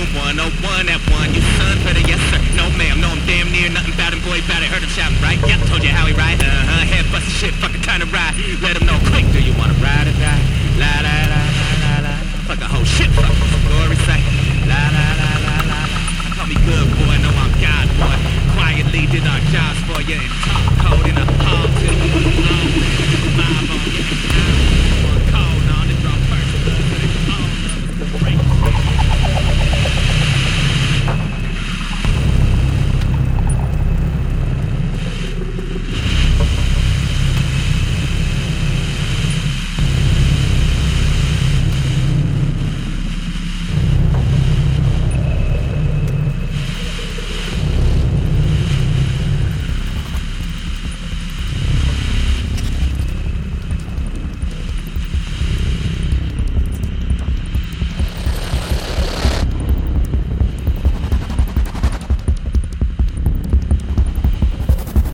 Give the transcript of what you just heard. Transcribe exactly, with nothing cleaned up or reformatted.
one oh one at one. You son better, yes sir. No ma'am, no I'm damn near nothing about him. Boy, about it, heard him shouting, right? Yeah, told you how he ride. Uh-huh, head bustin' shit, fucking time to ride. Let him know quick, do you wanna ride or die? La la la la la la. Fuck a whole shit, fuck the story say. La la.